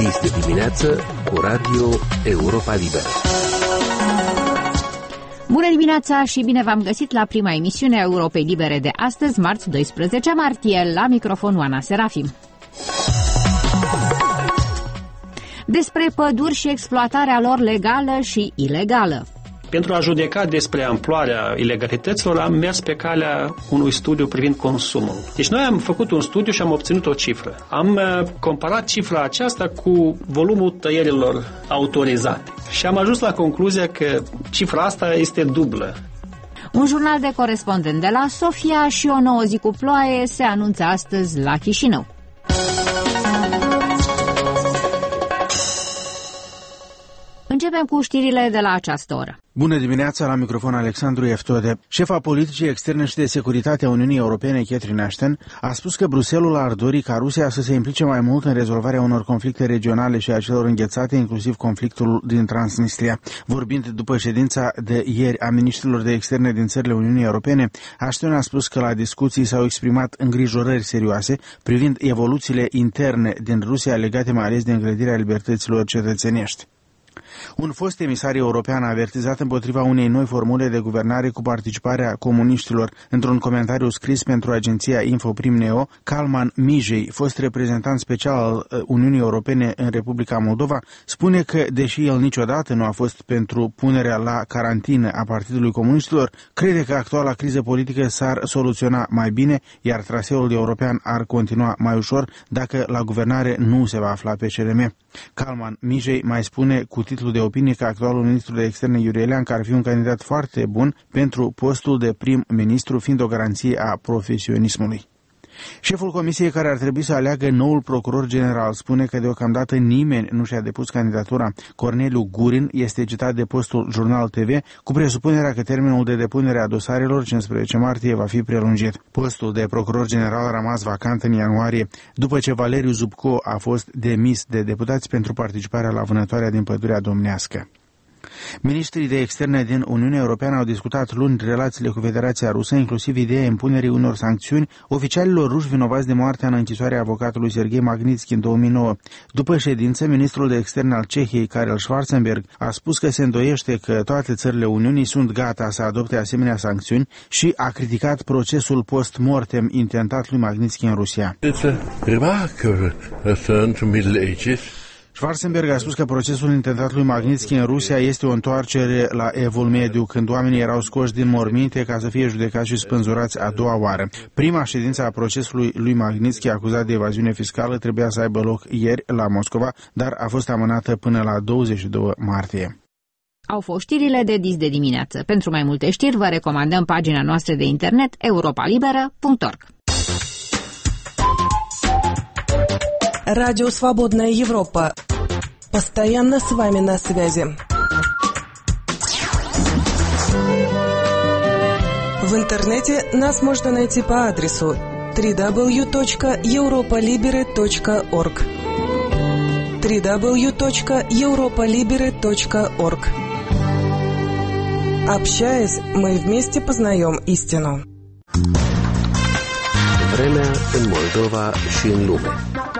Dis de dimineață cu Radio Europa Liberă. Bună dimineața și bine v-am găsit la prima emisiune a Europei Libere de astăzi, marți 12 martie, la microfon Oana Serafim. Despre păduri și exploatarea lor legală și ilegală. Pentru a judeca despre amploarea ilegalităților, am mers pe calea unui studiu privind consumul. Deci noi am făcut un studiu și am obținut o cifră. Am comparat cifra aceasta cu volumul tăierilor autorizate. Și am ajuns la concluzia că cifra asta este dublă. Un jurnal de corespondent de la Sofia și o nouă zi cu ploaie se anunță astăzi la Chișinău. Începem cu știrile de la această oră. Bună dimineața, la microfon Alexandru Eftode. Șefa politicii externe și de securitate a Uniunii Europene, Catherine Ashton, a spus că Bruxelles ar dori ca Rusia să se implice mai mult în rezolvarea unor conflicte regionale și a celor înghețate, inclusiv conflictul din Transnistria. Vorbind după ședința de ieri a miniștrilor de externe din țările Uniunii Europene, Ashton a spus că la discuții s-au exprimat îngrijorări serioase privind evoluțiile interne din Rusia legate mai ales de îngrădirea libertăților cetățenești. Un fost emisar european a avertizat împotriva unei noi formule de guvernare cu participarea comuniștilor. Într-un comentariu scris pentru agenția Infoprim-Neo, Kalman Mijei, fost reprezentant special al Uniunii Europene în Republica Moldova, spune că, deși el niciodată nu a fost pentru punerea la carantină a Partidului Comuniștilor, crede că actuala criză politică s-ar soluționa mai bine, iar traseul european ar continua mai ușor dacă la guvernare nu se va afla PCRM. Kalman Mijei mai spune cu titlul de opinie că actualul ministru de externe Iurie Leancă ar fi un candidat foarte bun pentru postul de prim-ministru, fiind o garanție a profesionismului. Șeful comisiei care ar trebui să aleagă noul procuror general spune că deocamdată nimeni nu și-a depus candidatura. Corneliu Gurin este citat de postul Jurnal TV cu presupunerea că termenul de depunere a dosarelor 15 martie va fi prelungit. Postul de procuror general a rămas vacant în ianuarie, după ce Valeriu Zubco a fost demis de deputați pentru participarea la vânătoarea din Pădurea Domnească. Ministrii de externe din Uniunea Europeană au discutat luni relațiile cu Federația Rusă, inclusiv ideea impunerii unor sancțiuni oficialilor ruși vinovați de moartea în închisoare a avocatului Serghei Magnitski în 2009. După ședință, ministrul de externe al Cehiei, Karel Schwarzenberg, a spus că se îndoiește că toate țările Uniunii sunt gata să adopte asemenea sancțiuni și a criticat procesul post-mortem intentat lui Magnitski în Rusia. Schwarzenberg a spus că procesul intentat lui Magnitski în Rusia este o întoarcere la Evul Mediu, când oamenii erau scoși din morminte ca să fie judecați și spânzurați a doua oară. Prima ședință a procesului lui Magnitski, acuzat de evaziune fiscală, trebuia să aibă loc ieri la Moscova, dar a fost amânată până la 22 martie. Au fost știrile de Dis de dimineață. Pentru mai multe știri vă recomandăm pagina noastră de internet europalibera.org. Радио «Свободная Европа». Постоянно с вами на связи. В интернете нас можно найти по адресу www.europalibere.org www.europalibere.org. Общаясь, мы вместе познаем истину. Vremea în Moldova și în lume.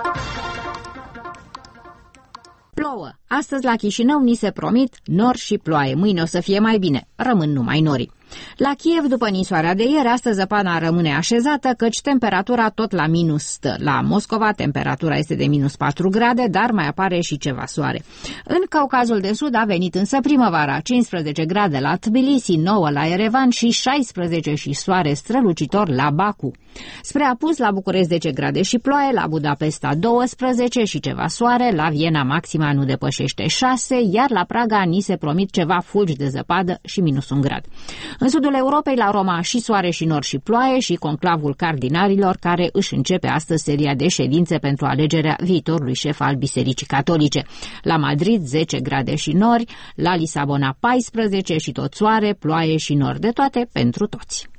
Plouă. Astăzi la Chișinău ni se promit nori și ploaie. Mâine o să fie mai bine. Rămân numai norii. La Kiev, după ninsoarea de ieri, astăzi zăpada rămâne așezată, căci temperatura tot la minus stă. La Moscova temperatura este de minus 4 grade, dar mai apare și ceva soare. În Caucazul de Sud a venit însă primăvara, 15 grade la Tbilisi, 9 la Erevan și 16 și soare strălucitor la Baku. Spre apus, la București 10 grade și ploaie, la Budapesta 12 și ceva soare, la Viena maxima nu depășește 6, iar la Praga ni se promit ceva fulgi de zăpadă și minus 1 grad. În sudul Europei, la Roma și soare și nori și ploaie și conclavul cardinalilor, care își începe astăzi seria de ședințe pentru alegerea viitorului șef al Bisericii Catolice. La Madrid 10 grade și nori, la Lisabona 14 și tot soare, ploaie și nori, de toate pentru toți.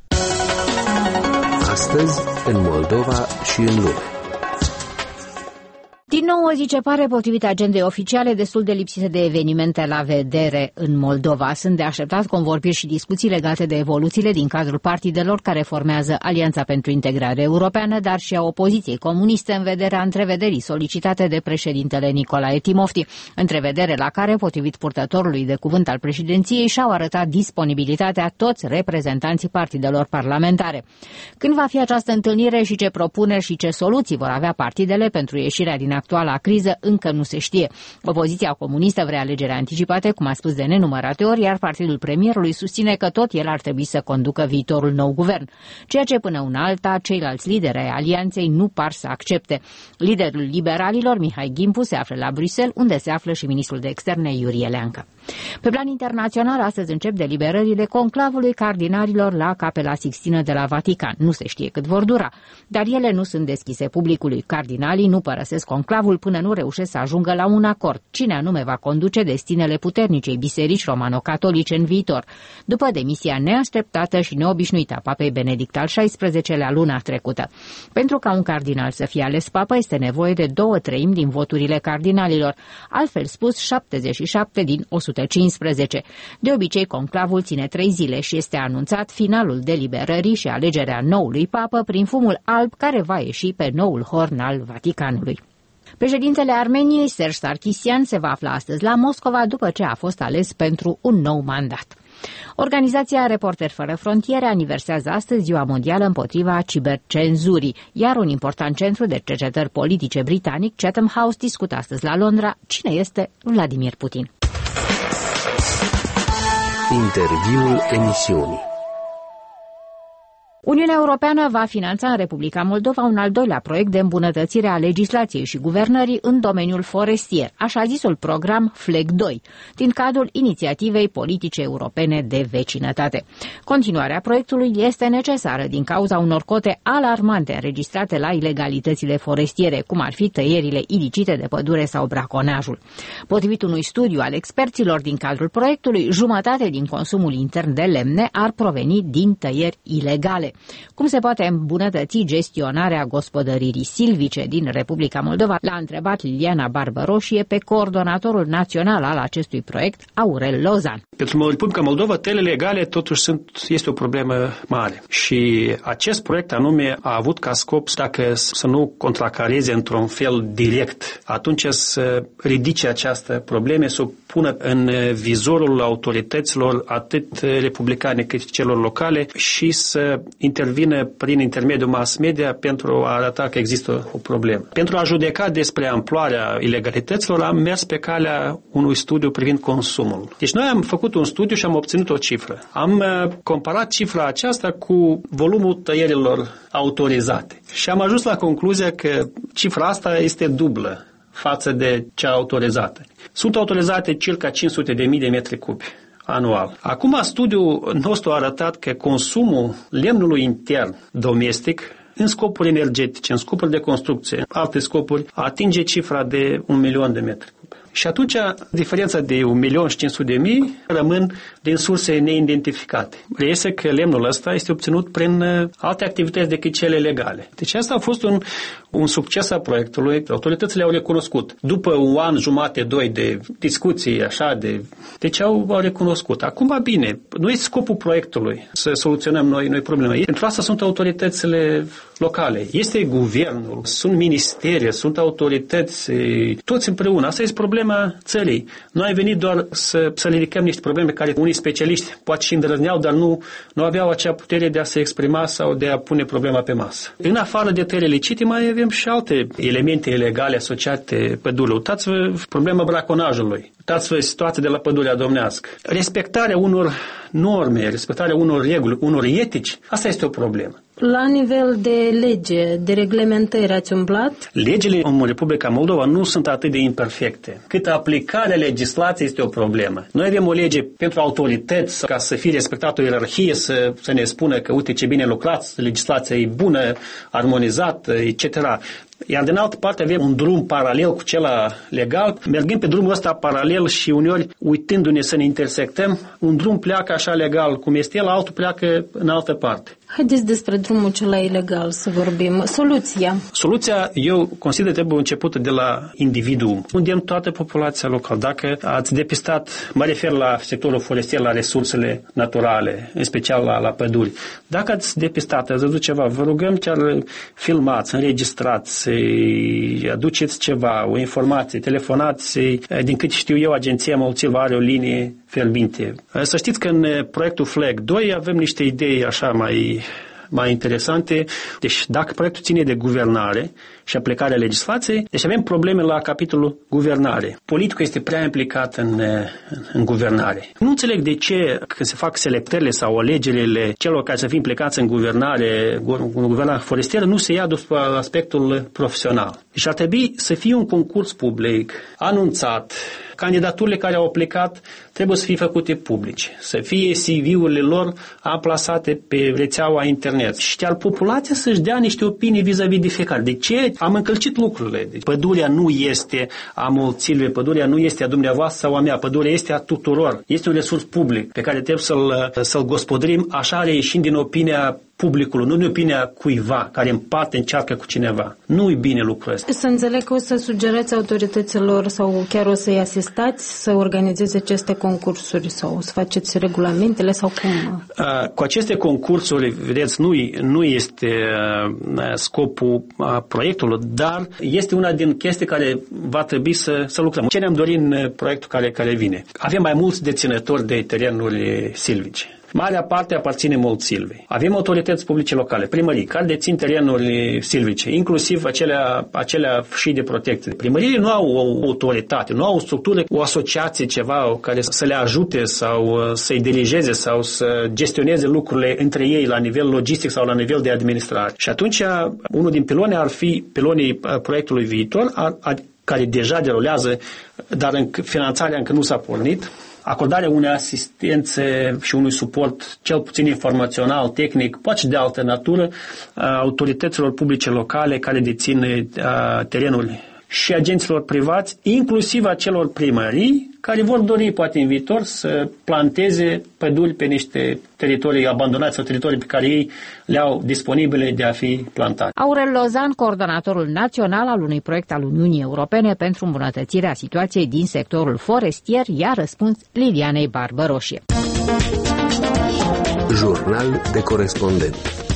Astăzi în Moldova și în lume. Din nou o zi ce pare, potrivit agendei oficiale, destul de lipsită de evenimente la vedere în Moldova. Sunt de așteptat convorbiri și discuții legate de evoluțiile din cadrul partidelor care formează Alianța pentru Integrare Europeană, dar și a opoziției comuniste în vederea întrevederii solicitate de președintele Nicolae Timofti, întrevedere la care, potrivit purtătorului de cuvânt al președinției, și-au arătat disponibilitatea toți reprezentanții partidelor parlamentare. Când va fi această întâlnire și ce propuneri și ce soluții vor avea partidele pentru ieșirea din actuala criză, încă nu se știe. Opoziția comunistă vrea alegeri anticipate, cum a spus de nenumărate ori, iar partidul premierului susține că tot el ar trebui să conducă viitorul nou guvern, ceea ce până una alta ceilalți lideri ai alianței nu par să accepte. Liderul liberalilor, Mihai Gimpu, se află la Bruxelles, unde se află și ministrul de externe, Iurie Leancă. Pe plan internațional, astăzi încep deliberările conclavului cardinalilor la Capela Sixtină de la Vatican. Nu se știe cât vor dura, dar ele nu sunt deschise publicului. Cardinalii nu părăsesc conclavul până nu reușesc să ajungă la un acord. Cine anume va conduce destinele puternicei biserici romano-catolice în viitor, după demisia neașteptată și neobișnuită a papei Benedict al XVI-lea luna trecută. Pentru ca un cardinal să fie ales papă, este nevoie de 2/3 din voturile cardinalilor, altfel spus 77 din 115. De obicei, conclavul ține 3 zile și este anunțat finalul deliberării și alegerea noului papă prin fumul alb care va ieși pe noul horn al Vaticanului. Președintele Armeniei, Serge Sarkisian, se va afla astăzi la Moscova după ce a fost ales pentru un nou mandat. Organizația Reporteri Fără Frontiere aniversează astăzi Ziua Mondială împotriva cibercenzurii, iar un important centru de cercetări politice britanic, Chatham House, discută astăzi la Londra cine este Vladimir Putin. Interviul emisiunii. Uniunea Europeană va finanța în Republica Moldova un al doilea proiect de îmbunătățire a legislației și guvernării în domeniul forestier, așa zisul program FLEG 2, din cadrul inițiativei politice europene de vecinătate. Continuarea proiectului este necesară din cauza unor cote alarmante înregistrate la ilegalitățile forestiere, cum ar fi tăierile ilicite de pădure sau braconajul. Potrivit unui studiu al experților din cadrul proiectului, jumătate din consumul intern de lemne ar proveni din tăieri ilegale. Cum se poate îmbunătăți gestionarea gospodăririi silvice din Republica Moldova? L-a întrebat Liliana Barbăroșie pe coordonatorul național al acestui proiect, Aurel Lozan. Pentru Republica Moldova, tăierile legale totuși este o problemă mare și acest proiect anume a avut ca scop, dacă să nu contracareze într-un fel direct, atunci să ridice această probleme, să o pună în vizorul autorităților atât republicane cât și celor locale și să intervine prin intermediul mass media pentru a arăta că există o problemă. Pentru a judeca despre amploarea ilegalităților, am mers pe calea unui studiu privind consumul. Deci noi am făcut un studiu și am obținut o cifră. Am comparat cifra aceasta cu volumul tăierilor autorizate și am ajuns la concluzia că cifra asta este dublă față de cea autorizată. Sunt autorizate circa 500.000 de metri cubi anual. Acum, studiul nostru a arătat că consumul lemnului intern domestic în scopuri energetice, în scopuri de construcție, alte scopuri, atinge cifra de 1 milion de metri cubi. Și atunci, diferența de 1.500.000 rămân din surse neidentificate. Reiese că lemnul ăsta este obținut prin alte activități decât cele legale. Deci asta a fost un succes al proiectului. Autoritățile au recunoscut. După un an, jumate, 2 de discuții, așa, deci au recunoscut. Acum, bine, nu este scopul proiectului să soluționăm noi probleme. Pentru asta sunt autoritățile locale. Este guvernul, sunt ministere, sunt autorități, toți împreună. Asta este problema țării. Noi am venit doar să ridicăm niște probleme care unii specialiști poate și îndrăzneau, dar nu aveau acea putere de a se exprima sau de a pune problema pe masă. În afară de tăieri licite mai avem și alte elemente ilegale asociate pădurilor. Uitați-vă problema braconajului. Uitați-vă situația de la pădurea domnească. Respectarea unor norme, respectarea unor reguli, unor etici, asta este o problemă. La nivel de lege, de reglementări ați umblat? Legile în Republica Moldova nu sunt atât de imperfecte, cât aplicarea legislației este o problemă. Noi avem o lege pentru autorități, ca să fie respectată o ierarhie, să ne spună că, uite ce bine lucrați, legislația e bună, armonizată, etc. iar din altă parte avem un drum paralel cu cel legal. Mergând pe drumul ăsta paralel și uneori uitându-ne să ne intersectăm, un drum pleacă așa legal cum este el, altul pleacă în altă parte. Haideți despre drumul cel ilegal să vorbim. Soluția, eu consider, trebuie începută de la individuul. Undem toată populația locală. Dacă ați depistat, mă refer la sectorul forestier, la resursele naturale, în special la păduri. Dacă ați depistat, ați văzut ceva, vă rugăm chiar filmați, înregistrați, aduceți ceva, o informație, telefonați. Din cât știu eu, Agenția Molțilva are o linie fierbinte. Să știți că în proiectul FLEG 2 avem niște idei așa mai interesante. Deci dacă proiectul ține de guvernare și aplicarea legislației, deci avem probleme la capitolul guvernare. Politicul este prea implicat în guvernare. Nu înțeleg de ce când se fac selectările sau alegerile celor care să fie implicați în guvernare forestieră, nu se ia după aspectul profesional. Deci ar trebui să fie un concurs public anunțat. Candidaturile care au aplicat trebuie să fie făcute publice, să fie CV-urile lor amplasate pe rețeaua internet și chiar populația să-și dea niște opinii vis-a-vis de fiecare. De ce am încălcit lucrurile? Deci, pădurea nu este a Molțilvei, pădurea nu este a dumneavoastră sau a mea, pădurea este a tuturor. Este un resurs public pe care trebuie să-l gospodărim așa reieșind din opinia publicului, nu din opinia cuiva care în parte încearcă cu cineva. Nu e bine lucrul ăsta. Să înțeleg că o să sugerați autorităților sau chiar o să-i asistați să organizeze aceste concursuri sau să faceți regulamentele sau cum? Cu aceste concursuri, vedeți, nu este scopul proiectului, dar este una din chestii care va trebui să lucrăm. Ce ne-am dorit în proiectul care vine? Avem mai mulți deținători de terenuri silvice. Marea parte aparține Molțilvei. Avem autorități publice locale, primării, care dețin terenuri silvice, inclusiv acelea și de protecție. Primăriile nu au o autoritate, nu au o structură, o asociație, ceva care să le ajute sau să-i dirigeze sau să gestioneze lucrurile între ei la nivel logistic sau la nivel de administrare. Și atunci, unul din piloni ar fi pilonii proiectului viitor, care deja derulează, dar finanțarea încă nu s-a pornit, acordarea unei asistențe și unui suport, cel puțin informațional, tehnic, poate și de altă natură, autorităților publice locale care dețin terenuri și agenților privați, inclusiv a celor primării, care vor dori, poate în viitor, să planteze păduri pe niște teritorii abandonate sau teritorii pe care ei le-au disponibile de a fi plantate. Aurel Lozan, coordonatorul național al unui proiect al Uniunii Europene pentru îmbunătățirea situației din sectorul forestier, i-a răspuns Lilianei Barbăroșie. Jurnal de corespondent.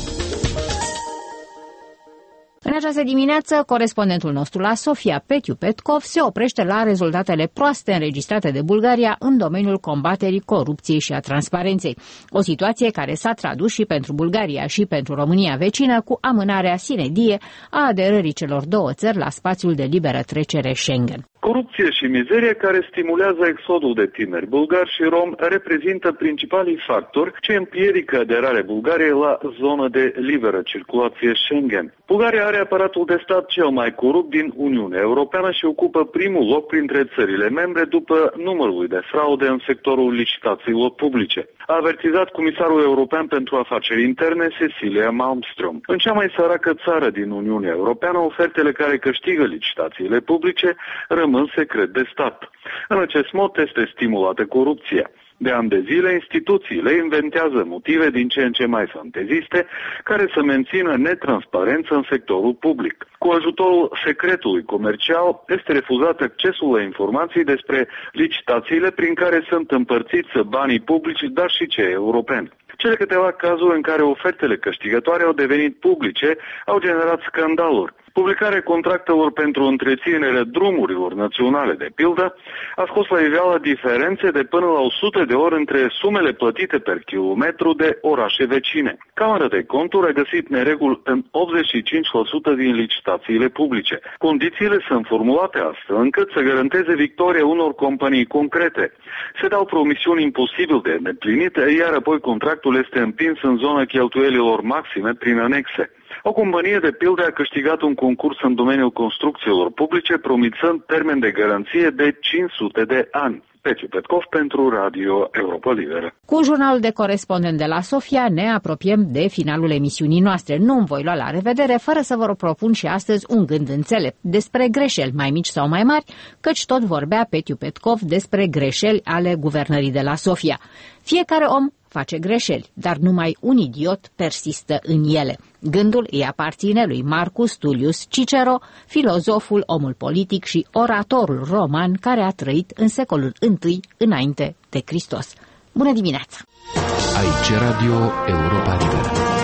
În această dimineață, corespondentul nostru la Sofia, Petiu Petkov, se oprește la rezultatele proaste înregistrate de Bulgaria în domeniul combaterii corupției și a transparenței. O situație care s-a tradus și pentru Bulgaria și pentru România vecină cu amânarea sine die a aderării celor două țări la spațiul de liberă trecere Schengen. Corupție și mizerie care stimulează exodul de tineri bulgari și romi reprezintă principalii factori ce împiedică aderarea Bulgariei la zonă de liberă circulație Schengen. Bulgaria are aparatul de stat cel mai corupt din Uniunea Europeană și ocupă primul loc printre țările membre după numărul de fraude în sectorul licitațiilor publice. A avertizat comisarul european pentru afaceri interne Cecilia Malmström. În cea mai săracă țară din Uniunea Europeană, ofertele care câștigă licitațiile publice rămân secret de stat. În acest mod este stimulată corupția. De ani de zile, instituțiile inventează motive din ce în ce mai fanteziste care să mențină netransparență în sectorul public. Cu ajutorul secretului comercial este refuzat accesul la informații despre licitațiile prin care sunt împărțiți banii publici, dar și cei europeni. Cele câteva cazuri în care ofertele câștigătoare au devenit publice au generat scandaluri. Publicarea contractelor pentru întreținerea drumurilor naționale, de pildă, a scos la iveală diferențe de până la 100 de ori între sumele plătite per kilometru de orașe vecine. Camera de Conturi a găsit nereguli în 85% din licitațiile publice. Condițiile sunt formulate astfel încât să garanteze victoria unor companii concrete. Se dau promisiuni imposibil de îndeplinit, iar apoi contractul este împins în zona cheltuielilor maxime prin anexe. O companie de pildă a câștigat un concurs în domeniul construcțiilor publice, promițând termen de garanție de 500 de ani. Pețiu Petkov pentru Radio Europa Liberă. Cu jurnalul de corespondent de la Sofia ne apropiem de finalul emisiunii noastre. Nu-mi voi lua la revedere fără să vă propun și astăzi un gând înțelept despre greșeli mai mici sau mai mari, căci tot vorbea Pețiu Petkov despre greșeli ale guvernării de la Sofia. Fiecare om face greșeli, dar numai un idiot persistă în ele. Gândul îi aparține lui Marcus Tullius Cicero, filozoful, omul politic și oratorul roman care a trăit în secolul I înainte de Hristos. Bună dimineața! Aici Radio Europa Liberă.